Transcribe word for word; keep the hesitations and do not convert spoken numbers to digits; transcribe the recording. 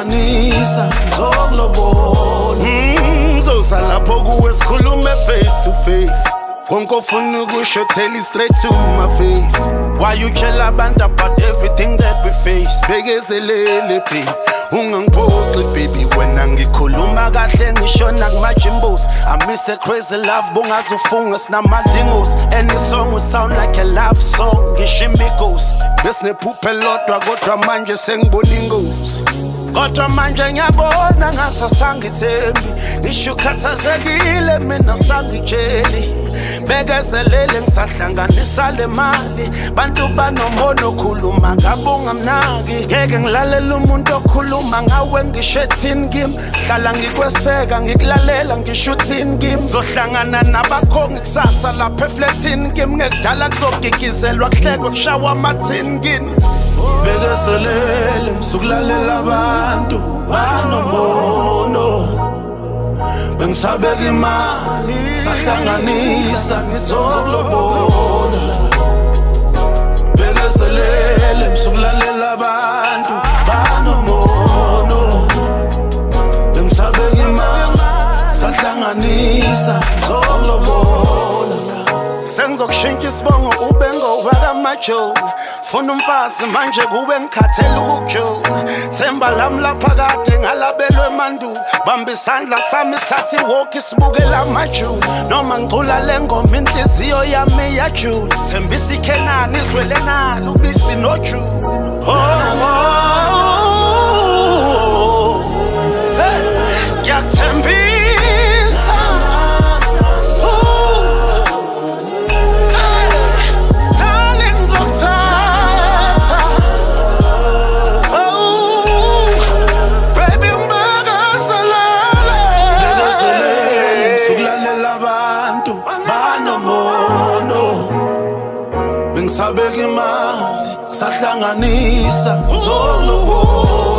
sahlanganisa zokulobona. Ngizosa lapho kuwe sikhulume face to face. Konke ofuna ukusho tell it straight to my face. Why you tell abantu about everything that we face? Bekezelele baby, ungangiphoxi baby wena ngikhuluma kahle ngisho nakumajimbos. I miss the crazy love bungazufunga sinamadingos. Any song will sound like a love song ngishimbigos. Besinephupha elodwa kodwa manje sengibona ingozi. Kodwa manje ngiyabona ngathi asangithembi. Ngisho khathazekile mina sangitsheli. Bekezelele ngisahlanganisa le mali. Bantu banombono okhuluma ngabunga mnaki. Ngeke ngilalela umuntu okhuluma ngawe ngisho ethini kimi. Hlala ngikweseka ngikulalela ngisho uthini kimi. Zohlangana nabakhongi kusasa lapha eflatini kimi. Ngekudala kuzogigizelwa kuhlekwe kushawa amathini kimi. Bekezelele msukulalela abantu banombono. Bengisabeka imali sahlanganisa zokulobona. Bekezelele msukulalela abantu banombono. Bengisabeka imali sahlanganisa zokulobona. Sengizokushintsha isibongo ube ngowaka majo. Funa umfazi manje kube ngikhathela ukukujola. Themba lami lapha kade ngalabelwe mandulo. Bamba isandla sami sithathe iwalk isibukela amaju. Noma ngicula le ngoma inhliziyo yami iyajula. Thembisa ikhenani izwele nalo ubisi noju. Oh, oh, hey, ngiyakuthembisa. Bengisabeka imali sahlanganisa zokulobona.